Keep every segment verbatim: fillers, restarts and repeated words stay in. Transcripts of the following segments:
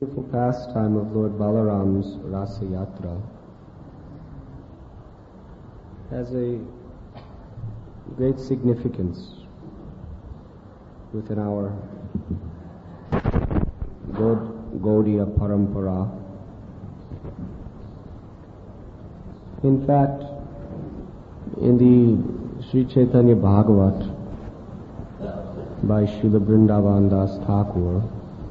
Beautiful pastime of Lord Balaram's Rasa Yatra has a great significance within our Gaudiya Parampara. In fact, in the Sri Chaitanya Bhagavat by Srila Vrindavan Das Thakur,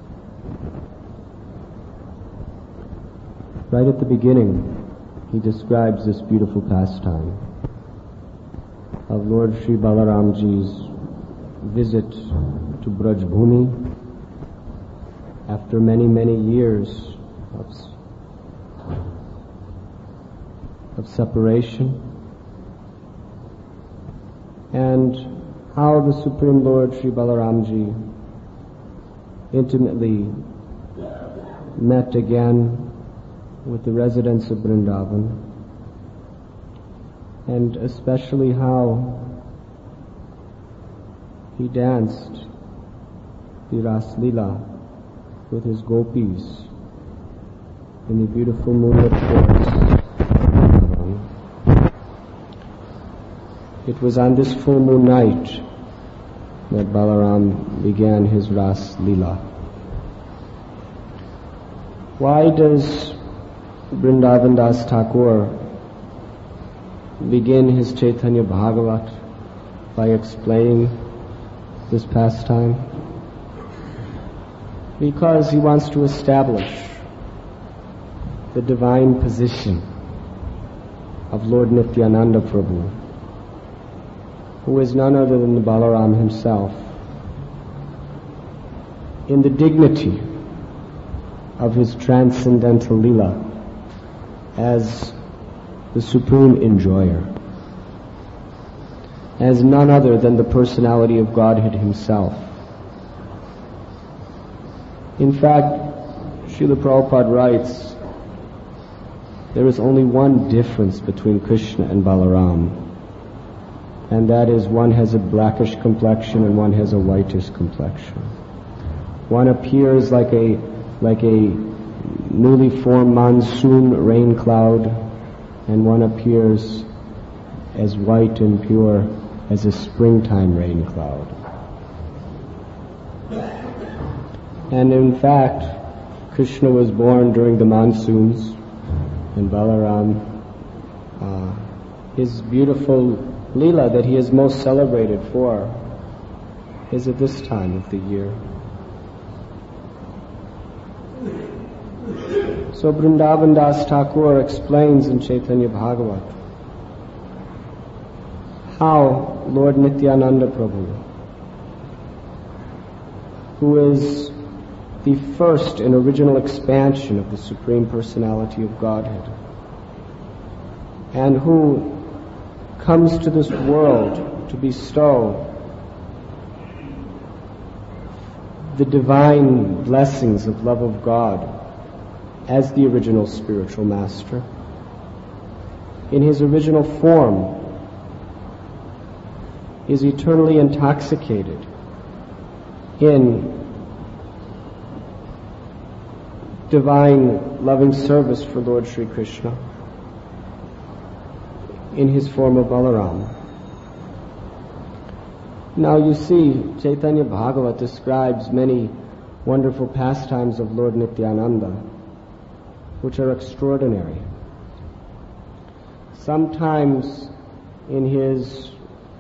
right at the beginning, he describes this beautiful pastime of Lord Sri Balaramji's visit to Braj Bhumi after many, many years of, of separation, and how the Supreme Lord Sri Balaramji intimately met again with the residents of Vrindavan, and especially how he danced the Ras Leela with his gopis in the beautiful moonlit forest. It was on this full moon night that Balaram began his Ras Leela. Why does Vrindavan Das Thakur begin his Chaitanya Bhagavat by explaining this pastime? Because he wants to establish the divine position of Lord Nityananda Prabhu, who is none other than the Balaram himself, in the dignity of his transcendental Leela as the supreme enjoyer, as none other than the personality of Godhead himself. In fact, Srila Prabhupada writes, there is only one difference between Krishna and Balaram, and that is one has a blackish complexion and one has a whitish complexion. One appears like a like a newly formed monsoon rain cloud, and one appears as white and pure as a springtime rain cloud. And in fact, Krishna was born during the monsoons, and Balaram, uh, his beautiful Leela that he is most celebrated for is at this time of the year. So Vrindavan Das Thakur explains in Chaitanya Bhagavat how Lord Nityananda Prabhu, who is the first and original expansion of the Supreme Personality of Godhead, and who comes to this world to bestow the divine blessings of love of God as the original spiritual master, in his original form, is eternally intoxicated in divine loving service for Lord Sri Krishna in his form of Balaram. Now you see, Chaitanya Bhagavat describes many wonderful pastimes of Lord Nityananda, which are extraordinary. Sometimes in his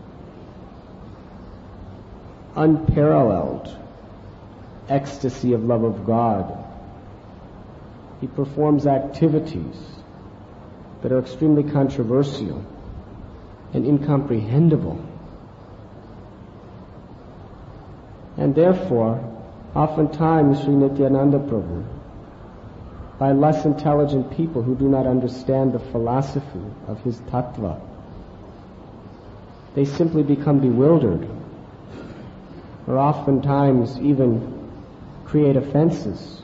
unparalleled ecstasy of love of God, he performs activities that are extremely controversial and incomprehensible. And therefore, oftentimes Sri Nityananda Prabhu, by less intelligent people who do not understand the philosophy of his tattva, they simply become bewildered, or oftentimes even create offenses.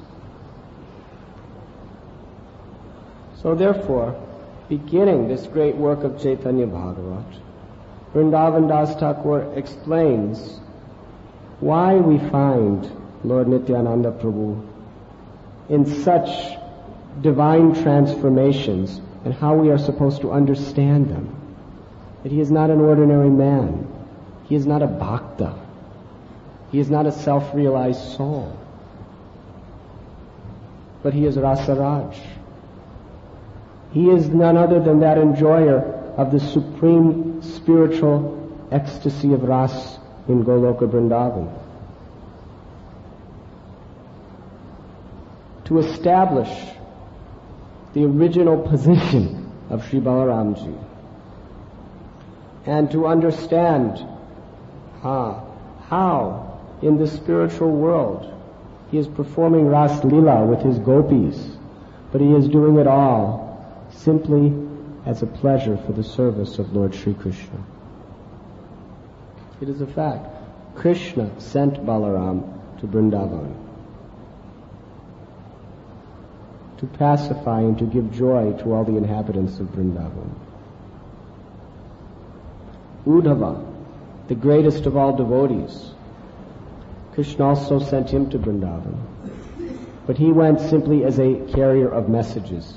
So therefore, beginning this great work of Chaitanya Bhagavat, Vrindavan Das Thakur explains why we find Lord Nityananda Prabhu in such divine transformations and how we are supposed to understand them. That he is not an ordinary man. He is not a bhakta. He is not a self-realized soul. But he is Rasaraj. He is none other than that enjoyer of the supreme spiritual ecstasy of Ras in Goloka Vrindavan. To establish the original position of Sri Balaramji and to understand ah, how in the spiritual world he is performing Ras Lila with his gopis, but he is doing it all simply as a pleasure for the service of Lord Sri Krishna. It is a fact. Krishna sent Balaram to Vrindavan to pacify and to give joy to all the inhabitants of Vrindavan. Uddhava, the greatest of all devotees, Krishna also sent him to Vrindavan, but he went simply as a carrier of messages.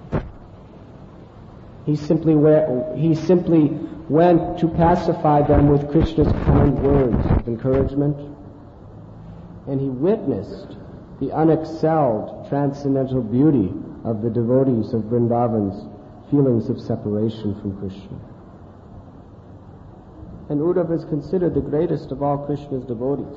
He simply went, he simply went to pacify them with Krishna's kind words of encouragement, and he witnessed the unexcelled transcendental beauty of the devotees of Vrindavan's feelings of separation from Krishna. And Uddhava is considered the greatest of all Krishna's devotees.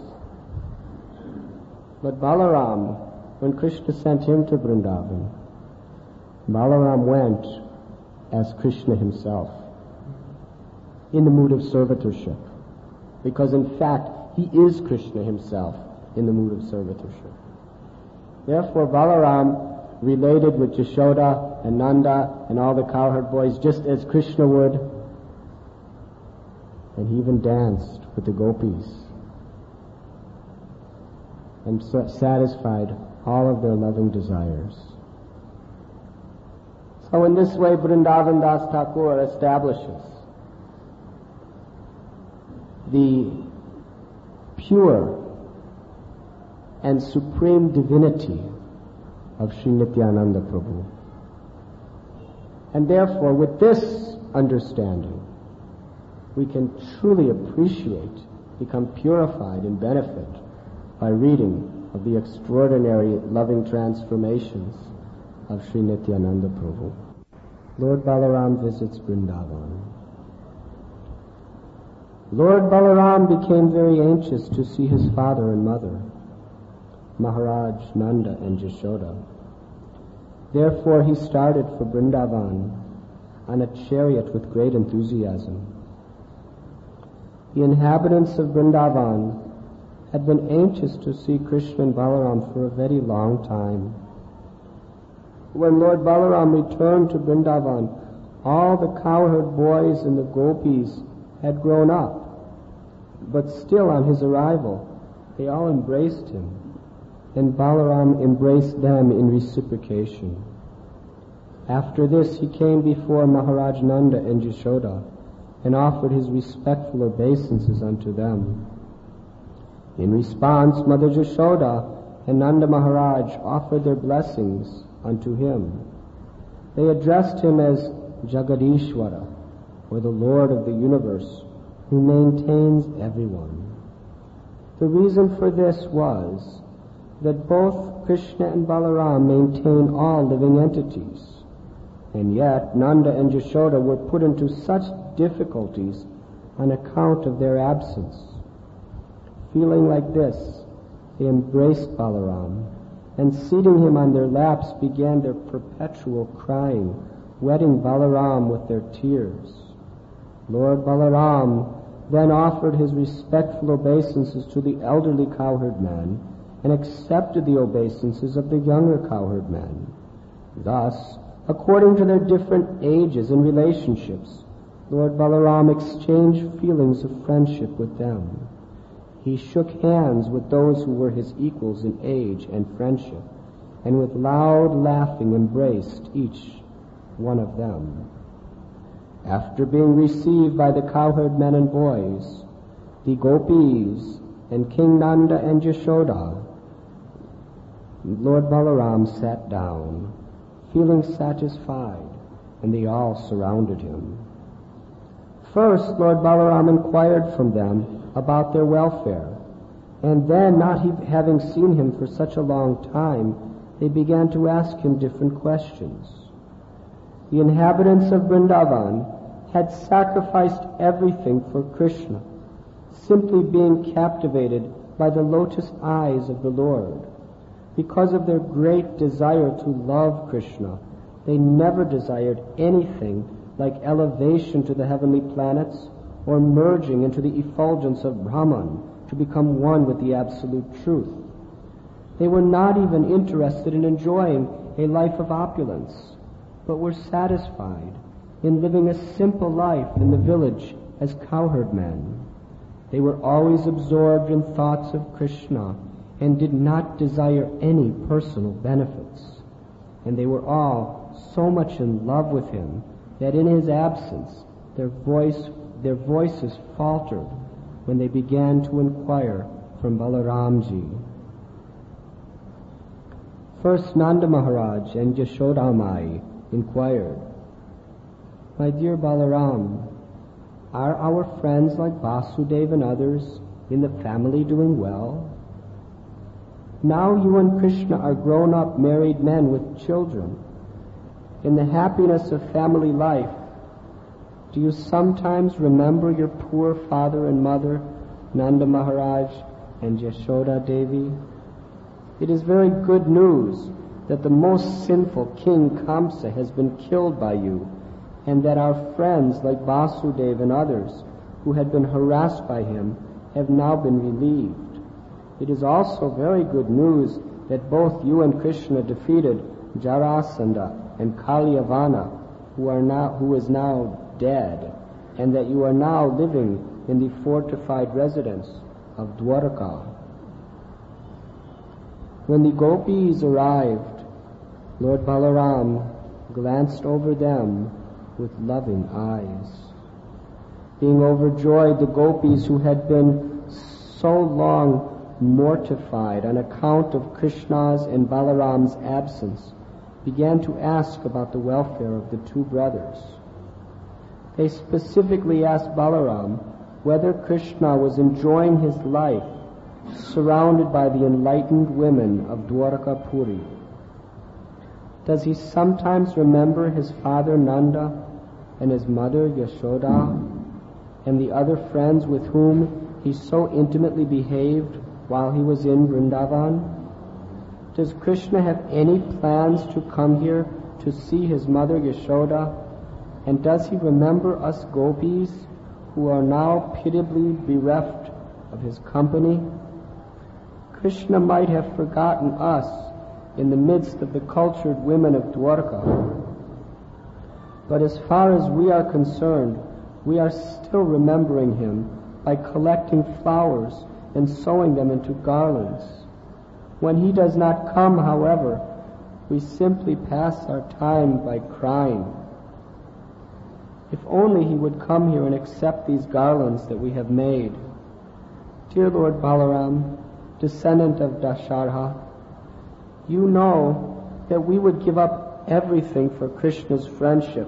But Balaram, when Krishna sent him to Vrindavan, Balaram went as Krishna himself, in the mood of servitorship, because in fact he is Krishna himself in the mood of servitorship. Therefore Balaram related with Yashoda and Nanda and all the cowherd boys just as Krishna would, and he even danced with the gopis and satisfied all of their loving desires. So in this way Vrindavan Das Thakur establishes the pure and supreme divinity of Sri Nityananda Prabhu. And therefore, with this understanding, we can truly appreciate, become purified and benefit by reading of the extraordinary loving transformations of Sri Nityananda Prabhu. Lord Balaram visits Vrindavan. Lord Balaram became very anxious to see his father and mother, Maharaj, Nanda, and Yashoda. Therefore he started for Vrindavan on a chariot with great enthusiasm. The inhabitants of Vrindavan had been anxious to see Krishna and Balaram for a very long time. When Lord Balaram returned to Vrindavan, all the cowherd boys and the gopis had grown up, but still on his arrival, they all embraced him, and Balaram embraced them in reciprocation. After this, he came before Maharaj Nanda and Yashoda and offered his respectful obeisances unto them. In response, Mother Yashoda and Nanda Maharaj offered their blessings unto him. They addressed him as Jagadishwara, or the Lord of the universe, who maintains everyone. The reason for this was that both Krishna and Balaram maintain all living entities, and yet Nanda and Yashoda were put into such difficulties on account of their absence. Feeling like this, they embraced Balaram, and seating him on their laps began their perpetual crying, wetting Balaram with their tears. Lord Balaram then offered his respectful obeisances to the elderly cowherd man and accepted the obeisances of the younger cowherd man. Thus, according to their different ages and relationships, Lord Balaram exchanged feelings of friendship with them. He shook hands with those who were his equals in age and friendship, and with loud laughing embraced each one of them. After being received by the cowherd men and boys, the gopis and King Nanda and Yashoda Lord Balaram sat down, feeling satisfied, and they all surrounded him. First, Lord Balaram inquired from them about their welfare, and then, not he- having seen him for such a long time, they began to ask him different questions. The inhabitants of Vrindavan had sacrificed everything for Krishna, simply being captivated by the lotus eyes of the Lord. Because of their great desire to love Krishna, they never desired anything like elevation to the heavenly planets or merging into the effulgence of Brahman to become one with the absolute truth. They were not even interested in enjoying a life of opulence, but were satisfied in living a simple life in the village as cowherd men. They were always absorbed in thoughts of Krishna and did not desire any personal benefits. And they were all so much in love with him that in his absence their voice, their voices faltered when they began to inquire from Balaramji. First Nanda Maharaj and Yashoda Mai inquired, "My dear Balaram, are our friends like Vasudeva and others in the family doing well? Now you and Krishna are grown-up married men with children. In the happiness of family life, do you sometimes remember your poor father and mother, Nanda Maharaj and Yashoda Devi? It is very good news that the most sinful King Kamsa has been killed by you, and that our friends like Vasudeva and others who had been harassed by him have now been relieved. It is also very good news that both you and Krishna defeated Jarasandha and Kalyavana, who are now, who is now dead, and that you are now living in the fortified residence of Dwarka." When the gopis arrived, Lord Balaram glanced over them with loving eyes. Being overjoyed, the gopis who had been so long mortified on account of Krishna's and Balaram's absence began to ask about the welfare of the two brothers. They specifically asked Balaram whether Krishna was enjoying his life surrounded by the enlightened women of Dwarka Puri. Does he sometimes remember his father Nanda and his mother Yashoda and the other friends with whom he so intimately behaved while he was in Vrindavan? Does Krishna have any plans to come here to see his mother Yashoda? And does he remember us gopis who are now pitiably bereft of his company? Krishna might have forgotten us in the midst of the cultured women of Dwarka. But as far as we are concerned, we are still remembering him by collecting flowers and sewing them into garlands. When he does not come, however, we simply pass our time by crying. If only he would come here and accept these garlands that we have made. Dear Lord Balaram, descendant of Dasharha, you know that we would give up everything for Krishna's friendship.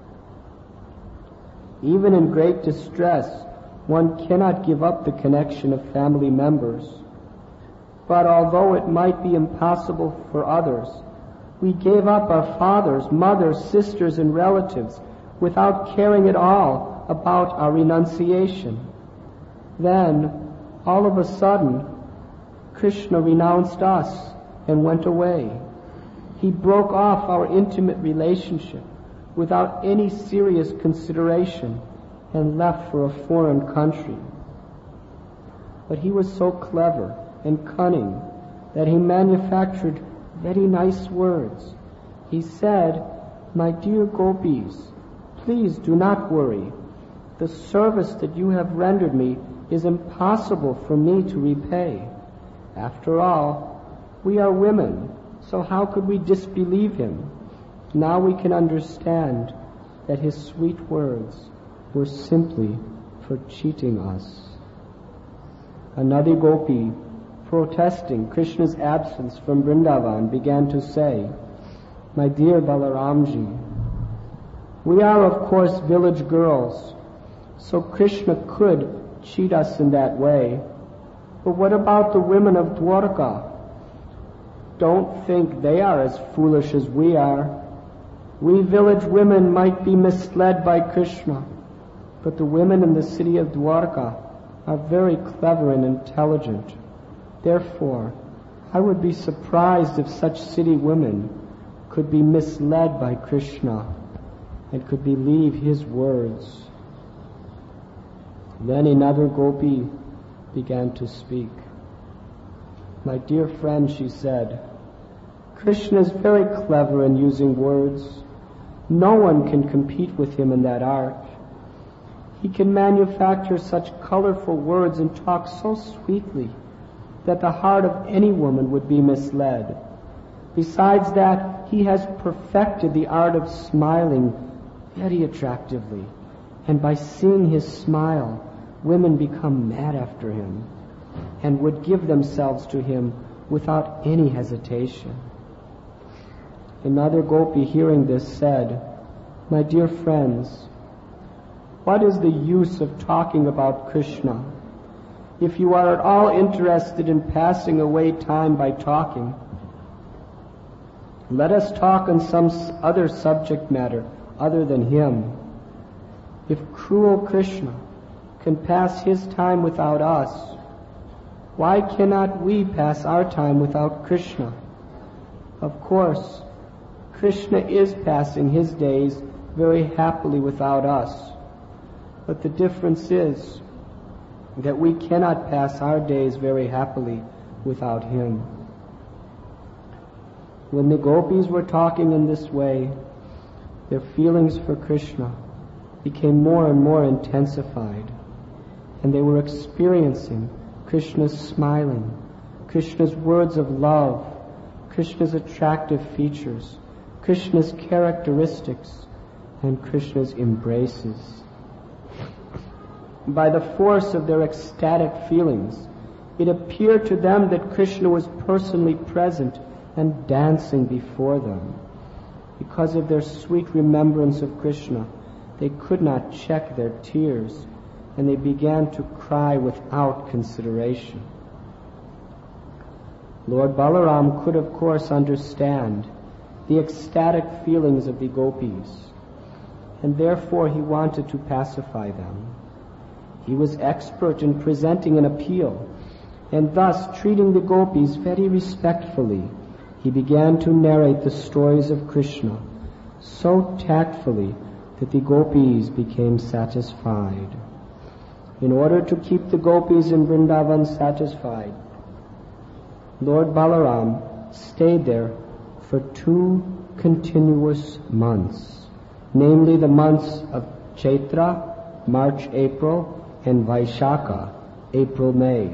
Even in great distress, one cannot give up the connection of family members. But although it might be impossible for others, we gave up our fathers, mothers, sisters, and relatives without caring at all about our renunciation. Then, all of a sudden, Krishna renounced us and went away. He broke off our intimate relationship without any serious consideration and left for a foreign country. But he was so clever and cunning that he manufactured very nice words. He said, "My dear gopis, please do not worry. The service that you have rendered me is impossible for me to repay. After all, we are women, so how could we disbelieve him? Now we can understand that his sweet words were simply for cheating us." Another gopi protesting Krishna's absence from Vrindavan, began to say, "My dear Balaramji, we are of course village girls, so Krishna could cheat us in that way. But what about the women of Dwarka? Don't think they are as foolish as we are. We village women might be misled by Krishna, but the women in the city of Dwarka are very clever and intelligent. Therefore, I would be surprised if such city women could be misled by Krishna and could believe his words." Then another gopi began to speak. "My dear friend," she said, "Krishna is very clever in using words. No one can compete with him in that art. He can manufacture such colorful words and talk so sweetly that the heart of any woman would be misled. Besides that, he has perfected the art of smiling very attractively, and by seeing his smile, women become mad after him and would give themselves to him without any hesitation." Another gopi, hearing this, said, "My dear friends, what is the use of talking about Krishna? If you are at all interested in passing away time by talking, let us talk on some other subject matter other than him. If cruel Krishna can pass his time without us, why cannot we pass our time without Krishna? Of course, Krishna is passing his days very happily without us, but the difference is that we cannot pass our days very happily without him." When the gopis were talking in this way, their feelings for Krishna became more and more intensified, and they were experiencing Krishna's smiling, Krishna's words of love, Krishna's attractive features, Krishna's characteristics, and Krishna's embraces. By the force of their ecstatic feelings, it appeared to them that Krishna was personally present and dancing before them. Because of their sweet remembrance of Krishna, they could not check their tears, and they began to cry without consideration. Lord Balaram could of course understand the ecstatic feelings of the gopis, and therefore he wanted to pacify them. He was expert in presenting an appeal, and thus treating the gopis very respectfully, he began to narrate the stories of Krishna so tactfully that the gopis became satisfied. In order to keep the gopis in Vrindavan satisfied, Lord Balaram stayed there for two continuous months, namely the months of Chaitra, March, April, and Vaishakha, April, May.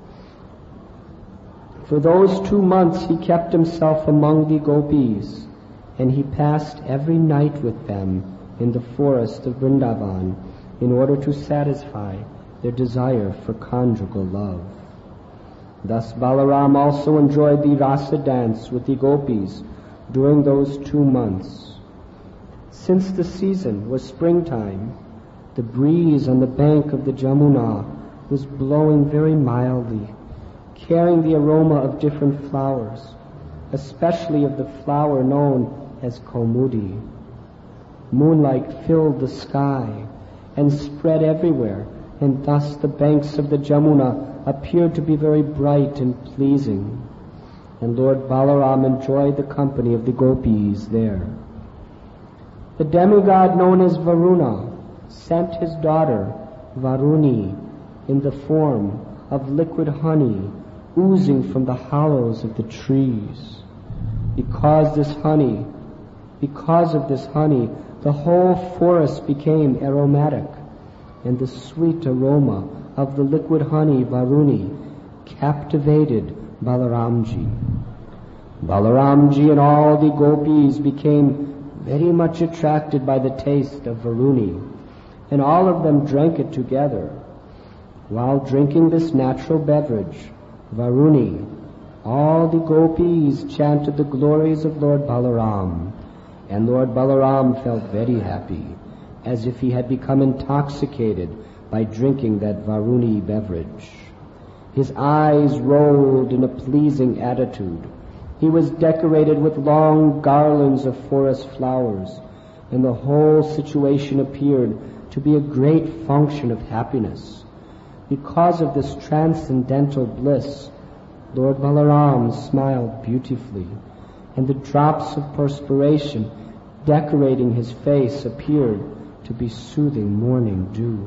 For those two months he kept himself among the gopis, and he passed every night with them in the forest of Vrindavan in order to satisfy their desire for conjugal love. Thus Balaram also enjoyed the rasa dance with the gopis during those two months. Since the season was springtime, the breeze on the bank of the Jamuna was blowing very mildly, carrying the aroma of different flowers, especially of the flower known as Kaumudi. Moonlight filled the sky and spread everywhere, and thus the banks of the Jamuna appeared to be very bright and pleasing, and Lord Balaram enjoyed the company of the gopis there. The demigod known as Varuna sent his daughter Varuni in the form of liquid honey oozing from the hollows of the trees. Because this honey, because of this honey, the whole forest became aromatic, and the sweet aroma of the liquid honey Varuni captivated Balaramji. Balaramji and all the gopis became very much attracted by the taste of Varuni, and all of them drank it together. While drinking this natural beverage, Varuni. All the gopis chanted the glories of Lord Balaram, and Lord Balaram felt very happy, as if he had become intoxicated by drinking that Varuni beverage. His eyes rolled in a pleasing attitude. He was decorated with long garlands of forest flowers, and the whole situation appeared to be a great function of happiness. Because of this transcendental bliss, Lord Balaram smiled beautifully, and the drops of perspiration decorating his face appeared to be soothing morning dew.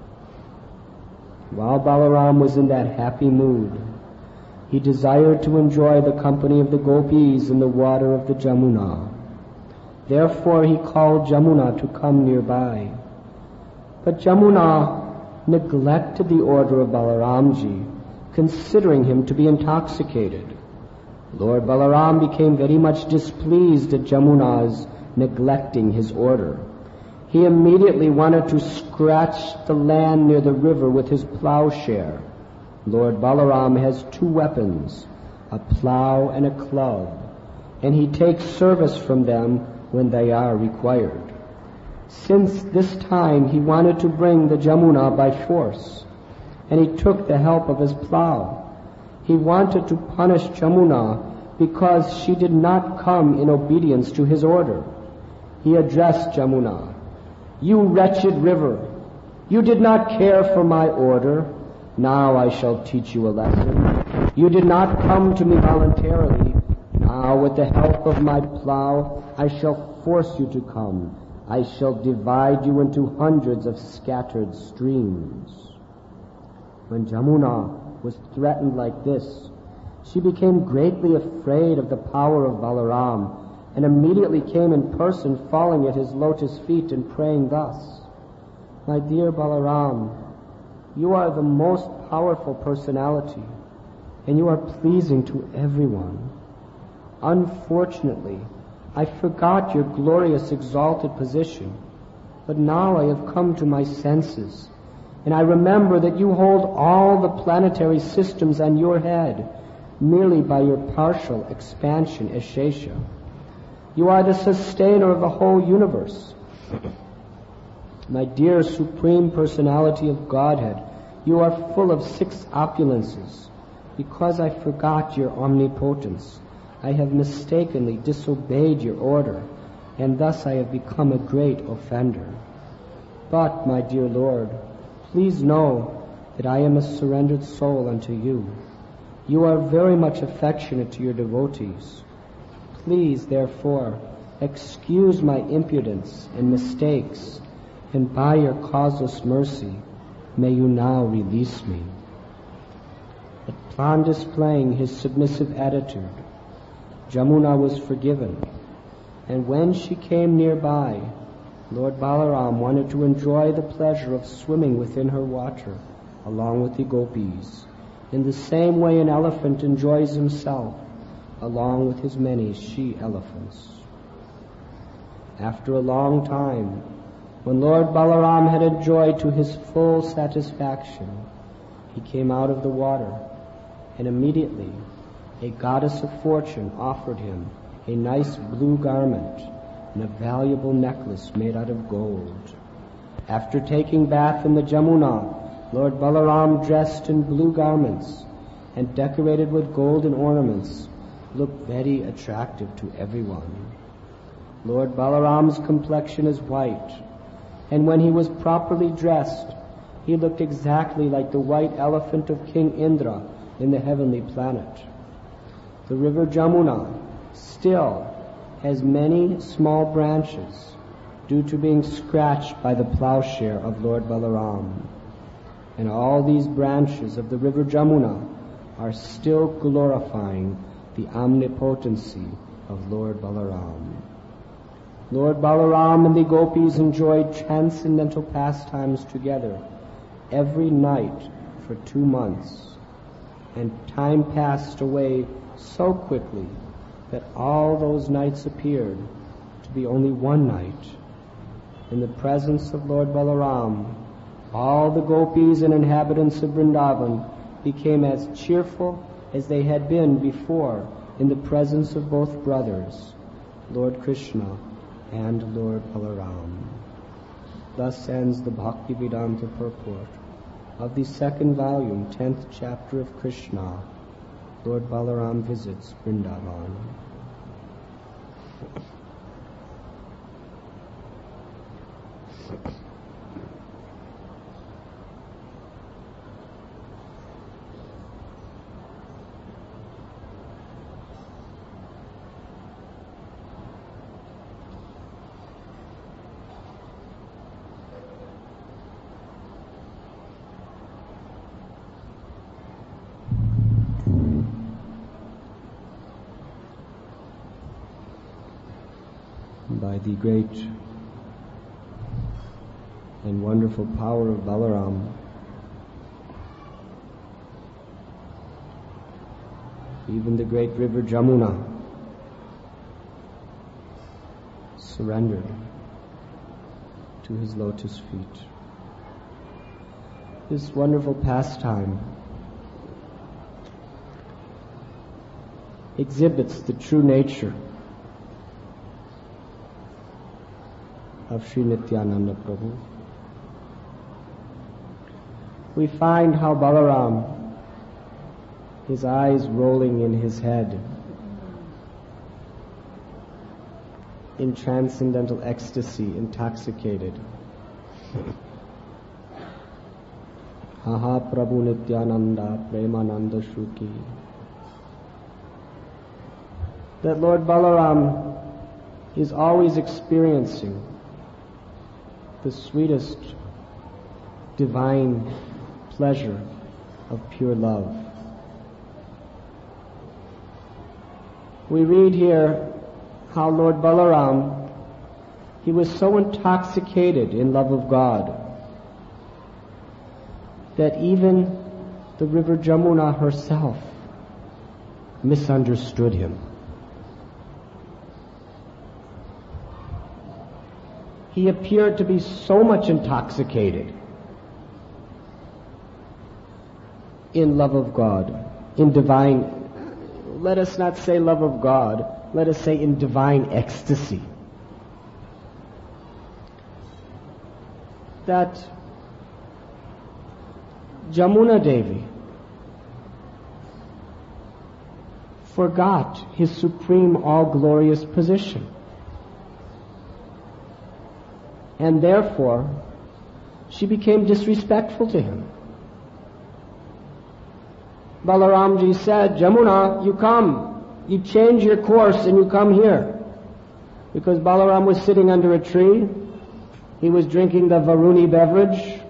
While Balaram was in that happy mood, he desired to enjoy the company of the gopis in the water of the Jamuna. Therefore he called Jamuna to come nearby. But Jamuna neglected the order of Balaramji, considering him to be intoxicated. Lord Balaram became very much displeased at Jamuna's neglecting his order. He immediately wanted to scratch the land near the river with his plowshare. Lord Balaram has two weapons, a plow and a club, and he takes service from them when they are required. Since this time he wanted to bring the Jamuna by force, and he took the help of his plow. He wanted to punish Jamuna because she did not come in obedience to his order. He addressed Jamuna, "You wretched river, you did not care for my order. Now I shall teach you a lesson. You did not come to me voluntarily. Now with the help of my plow, I shall force you to come. I shall divide you into hundreds of scattered streams." When Jamuna was threatened like this, she became greatly afraid of the power of Balaram, and immediately came in person, falling at his lotus feet and praying thus, "My dear Balaram, you are the most powerful personality, and you are pleasing to everyone. Unfortunately, I forgot your glorious exalted position, but now I have come to my senses, and I remember that you hold all the planetary systems on your head merely by your partial expansion as Shesha. You are the sustainer of the whole universe. My dear Supreme Personality of Godhead, you are full of six opulences. Because I forgot your omnipotence, I have mistakenly disobeyed your order, and thus I have become a great offender. But, my dear Lord, please know that I am a surrendered soul unto you. You are very much affectionate to your devotees. Please, therefore, excuse my impudence and mistakes, and by your causeless mercy, may you now release me." Upon displaying his submissive attitude, Jamuna was forgiven, and when she came nearby, Lord Balaram wanted to enjoy the pleasure of swimming within her water along with the gopis, in the same way an elephant enjoys himself along with his many she-elephants. After a long time, when Lord Balaram had enjoyed to his full satisfaction, he came out of the water, and immediately a goddess of fortune offered him a nice blue garment and a valuable necklace made out of gold. After taking bath in the Jamuna, Lord Balaram, dressed in blue garments and decorated with golden ornaments, looked very attractive to everyone. Lord Balaram's complexion is white, and when he was properly dressed, he looked exactly like the white elephant of King Indra in the heavenly planet. The river Jamuna still has many small branches due to being scratched by the plowshare of Lord Balaram. And all these branches of the river Jamuna are still glorifying the omnipotency of Lord Balaram. Lord Balaram and the gopis enjoyed transcendental pastimes together every night for two months, and time passed away so quickly that all those nights appeared to be only one night. In the presence of Lord Balaram, all the gopis and inhabitants of Vrindavan became as cheerful as they had been before in the presence of both brothers, Lord Krishna and Lord Balaram. Thus ends the Bhaktivedanta purport of the second volume, tenth chapter of Krishna. Lord Balaram visits Vrindavan. By the great and wonderful power of Balaram, even the great river Jamuna surrendered to his lotus feet. This wonderful pastime exhibits the true nature of Sri Nityananda Prabhu. We find how Balaram, his eyes rolling in his head, in transcendental ecstasy, intoxicated. Haha Prabhu Nityananda Premananda Shruki. That Lord Balaram is always experiencing the sweetest divine pleasure of pure love. We read here how Lord Balaram, he was so intoxicated in love of God that even the river Jamuna herself misunderstood him. He appeared to be so much intoxicated in love of God, in divine, let us not say love of God, let us say in divine ecstasy, that Jamuna Devi forgot his supreme all-glorious position. And therefore, she became disrespectful to him. Balaramji said, Jamuna, you come, you change your course and you come here. Because Balaram was sitting under a tree, he was drinking the Varuni beverage,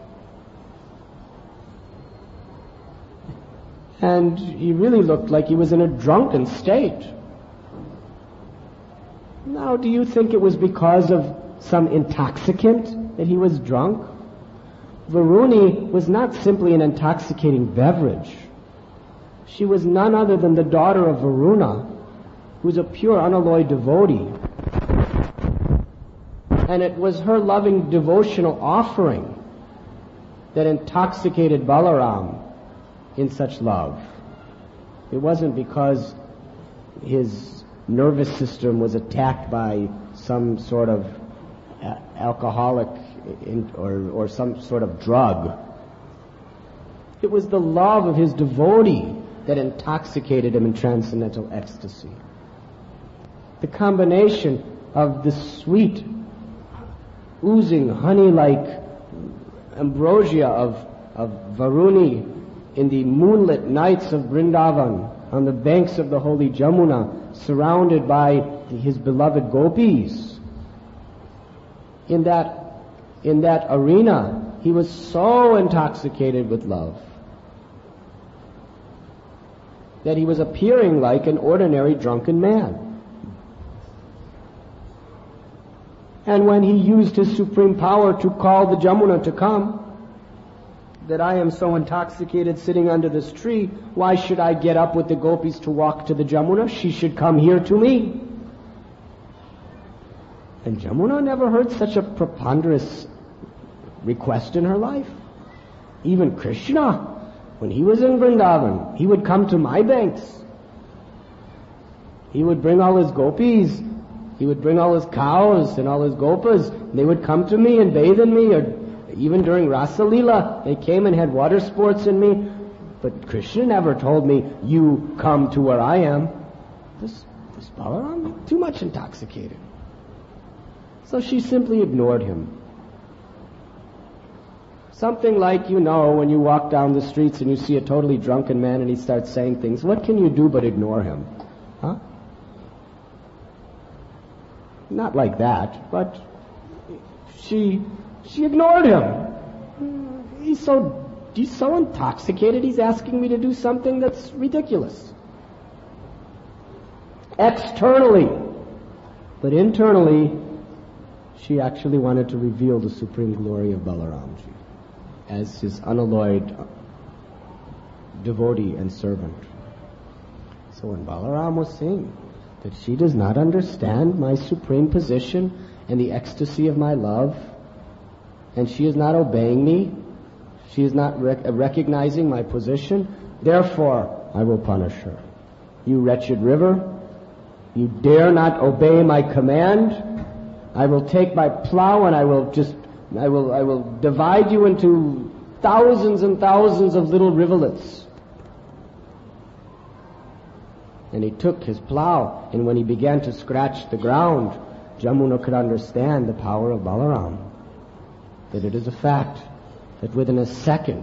and he really looked like he was in a drunken state. Now, do you think it was because of some intoxicant that he was drunk? Varuni was not simply an intoxicating beverage. She was none other than the daughter of Varuna, who's a pure unalloyed devotee. And it was her loving devotional offering that intoxicated Balaram in such love. It wasn't because his nervous system was attacked by some sort of alcoholic in, or, or some sort of drug. It was the love of his devotee that intoxicated him in transcendental ecstasy. The combination of the sweet, oozing, honey-like ambrosia of, of Varuni in the moonlit nights of Vrindavan, on the banks of the holy Jamuna, surrounded by his beloved gopis. In that, in that arena, he was so intoxicated with love that he was appearing like an ordinary drunken man. And when he used his supreme power to call the Jamuna to come, that I am so intoxicated sitting under this tree, why should I get up with the gopis to walk to the Jamuna? She should come here to me. And Jamuna never heard such a preponderous request in her life. Even Krishna when he was in Vrindavan, he would come to my banks. He would bring all his gopis. He would bring all his cows and all his gopas. They would come to me and bathe in me, or even during Rasa Leela, they came and had water sports in me. But Krishna never told me, you come to where I am. This, this Balaram, too much intoxicated. So she simply ignored him. Something like, you know, when you walk down the streets and you see a totally drunken man and he starts saying things, what can you do but ignore him? Huh? Not like that, but she she ignored him. He's so he's so intoxicated, he's asking me to do something that's ridiculous. Externally. But internally, she actually wanted to reveal the supreme glory of Balaramji as his unalloyed devotee and servant. So when Balaram was saying that she does not understand my supreme position and the ecstasy of my love, and she is not obeying me, she is not rec- recognizing my position, therefore I will punish her. You wretched river, you dare not obey my command, I will take my plow and I will just, I will, I will divide you into thousands and thousands of little rivulets. And he took his plow, and when he began to scratch the ground, Jamuna could understand the power of Balaram. That it is a fact that within a second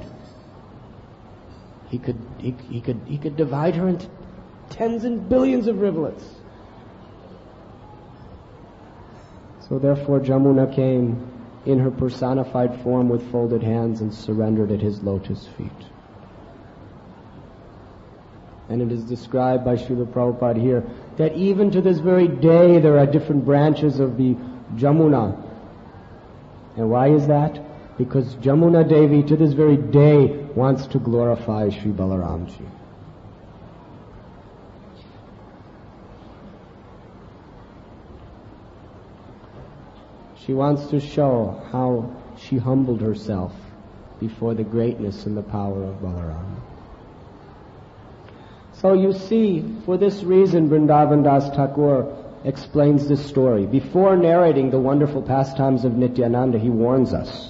he could he, he could he could divide her into tens and billions of rivulets. So therefore Jamuna came in her personified form with folded hands and surrendered at his lotus feet. And it is described by Srila Prabhupada here that even to this very day there are different branches of the Jamuna. And why is that? Because Jamuna Devi to this very day wants to glorify Sri Balaramji. She wants to show how she humbled herself before the greatness and the power of Balaram. So you see, for this reason, Vrindavan Das Thakur explains this story. Before narrating the wonderful pastimes of Nityananda, he warns us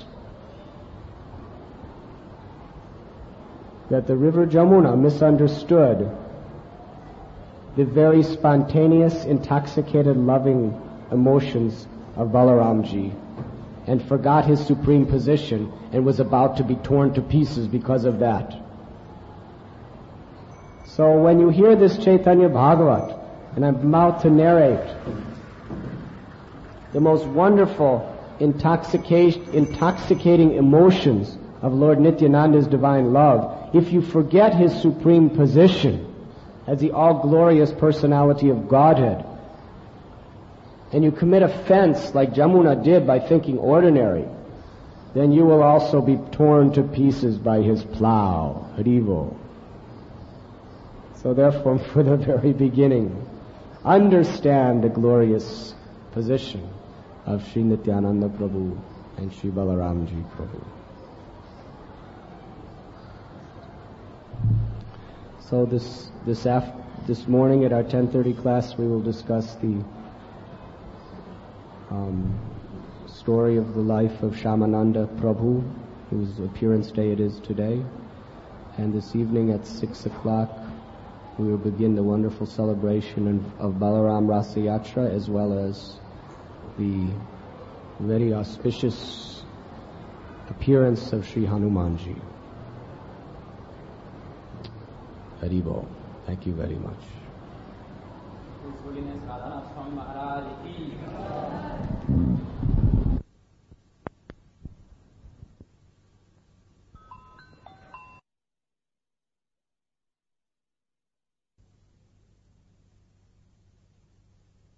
that the river Jamuna misunderstood the very spontaneous, intoxicated, loving emotions of Balaramji and forgot his supreme position and was about to be torn to pieces because of that. So when you hear this Chaitanya Bhagavat, and I'm about to narrate the most wonderful, intoxication, intoxicating emotions of Lord Nityananda's divine love, if you forget his supreme position as the all-glorious personality of Godhead, and you commit offense like Jamuna did by thinking ordinary, then you will also be torn to pieces by his plow. Haribo. So therefore, for the very beginning, understand the glorious position of Sri Nityananda Prabhu and Sri Balaramji Prabhu. So this this af- this morning at our ten thirty class, we will discuss the um, story of the life of Shyamananda Prabhu, whose appearance day it is today. And this evening at six o'clock, we will begin the wonderful celebration of, of Balaram Rasa Yatra, as well as the very auspicious appearance of Sri Hanumanji. Haribo. Thank you very much. His Holiness Radhanath Swami Maharaj ki